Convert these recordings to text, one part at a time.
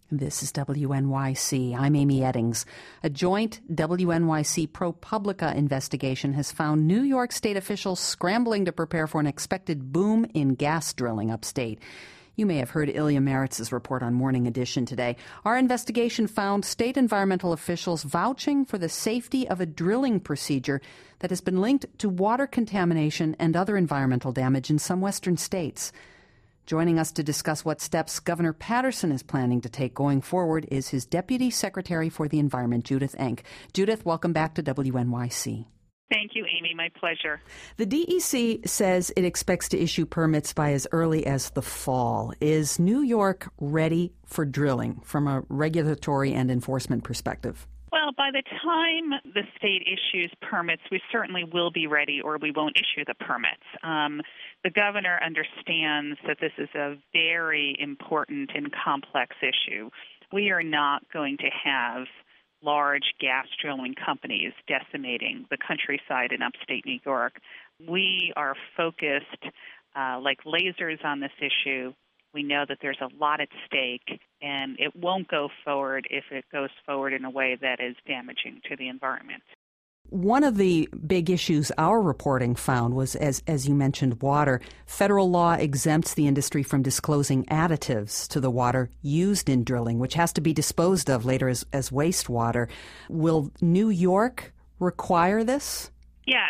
This is WNYC. I'm Amy Eddings. A joint WNYC ProPublica investigation has found New York State officials scrambling to prepare for an expected boom in gas drilling upstate. You may have heard Ilya Maritz's report on Morning Edition today. Our investigation found state environmental officials vouching for the safety of a drilling procedure that has been linked to water contamination and other environmental damage in some western states. Joining us to discuss what steps Governor Paterson is planning to take going forward is his Deputy Secretary for the Environment, Judith Enck. Judith, welcome back to WNYC. Thank you, Amy. My pleasure. The DEC says it expects to issue permits by as early as the fall. Is New York ready for drilling from a regulatory and enforcement perspective? Well, by the time the state issues permits, we certainly will be ready, or we won't issue the permits. The governor understands that this is a very important and complex issue. We are not going to have large gas drilling companies decimating the countryside in upstate New York. We are focused like lasers on this issue. We know that there's a lot at stake, and it won't go forward if it goes forward in a way that is damaging to the environment. One of the big issues our reporting found was, as you mentioned, water. Federal law exempts the industry from disclosing additives to the water used in drilling, which has to be disposed of later as wastewater. Will New York require this? Yes.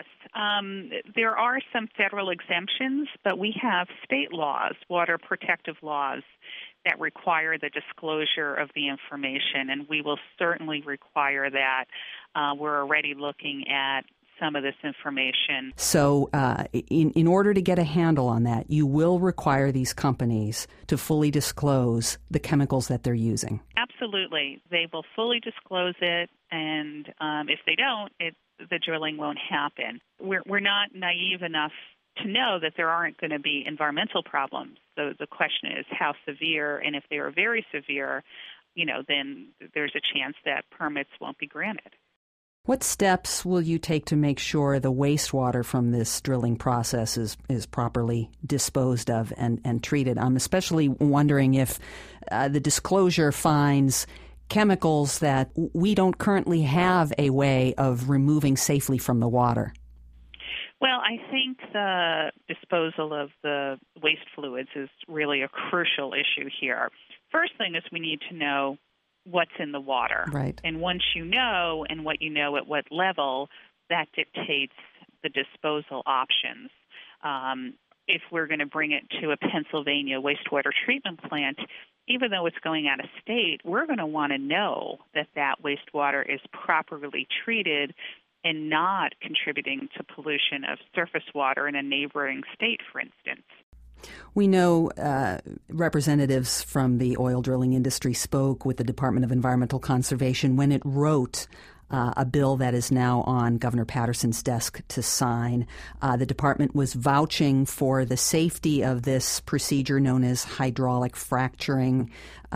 There are some federal exemptions, but we have state laws, water protective laws, that require the disclosure of the information, and we will certainly require that. We're already looking at some of this information. So in order to get a handle on that, you will require these companies to fully disclose the chemicals that they're using. Absolutely. They will fully disclose it, and if they don't, the drilling won't happen. We're not naive enough to know that there aren't going to be environmental problems. So the question is how severe, and if they are very severe, then there's a chance that permits won't be granted. What steps will you take to make sure the wastewater from this drilling process is properly disposed of and treated? I'm especially wondering if the disclosure finds chemicals that we don't currently have a way of removing safely from the water. Well, I think the disposal of the waste fluids is really a crucial issue here. First thing is we need to know what's in the water. Right. And once you know, and what you know at what level, that dictates the disposal options. If we're going to bring it to a Pennsylvania wastewater treatment plant, even though it's going out of state, we're going to want to know that that wastewater is properly treated and not contributing to pollution of surface water in a neighboring state, for instance. We know representatives from the oil drilling industry spoke with the Department of Environmental Conservation when it wrote a bill that is now on Governor Paterson's desk to sign. The department was vouching for the safety of this procedure known as hydraulic fracturing.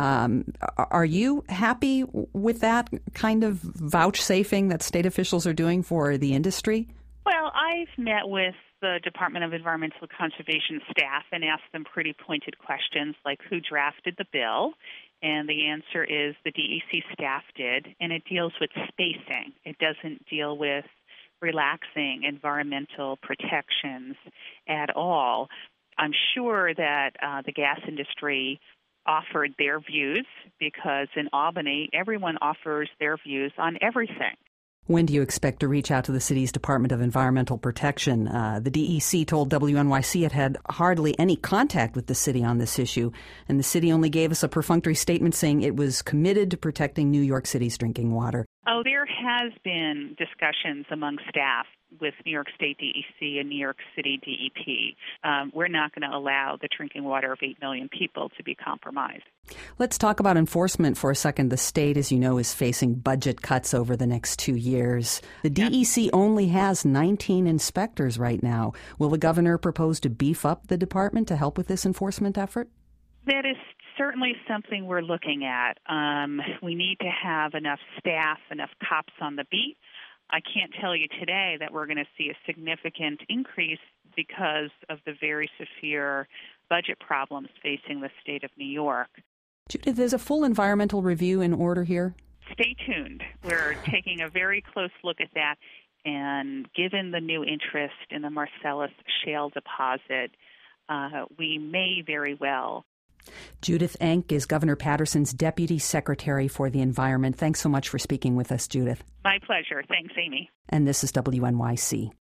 Are you happy with that kind of vouchsafing that state officials are doing for the industry? Well, I've met with the Department of Environmental Conservation staff and asked them pretty pointed questions like who drafted the bill. And the answer is the DEC staff did, and it deals with spacing. It doesn't deal with relaxing environmental protections at all. I'm sure that the gas industry offered their views because in Albany, everyone offers their views on everything. When do you expect to reach out to the city's Department of Environmental Protection? The DEC told WNYC it had hardly any contact with the city on this issue, and the city only gave us a perfunctory statement saying it was committed to protecting New York City's drinking water. Oh, there has been discussions among staff with New York State DEC and New York City DEP. We're not going to allow the drinking water of 8 million people to be compromised. Let's talk about enforcement for a second. The state, as you know, is facing budget cuts over the next 2 years. The DEC only has 19 inspectors right now. Will the governor propose to beef up the department to help with this enforcement effort? That is certainly something we're looking at. We need to have enough staff, enough cops on the beat. I can't tell you today that we're going to see a significant increase because of the very severe budget problems facing the state of New York. Judith, is a full environmental review in order here? Stay tuned. We're taking a very close look at that, and given the new interest in the Marcellus shale deposit, we may very well. Judith Enck is Governor Patterson's Deputy Secretary for the Environment. Thanks so much for speaking with us, Judith. My pleasure. Thanks, Amy. And this is WNYC.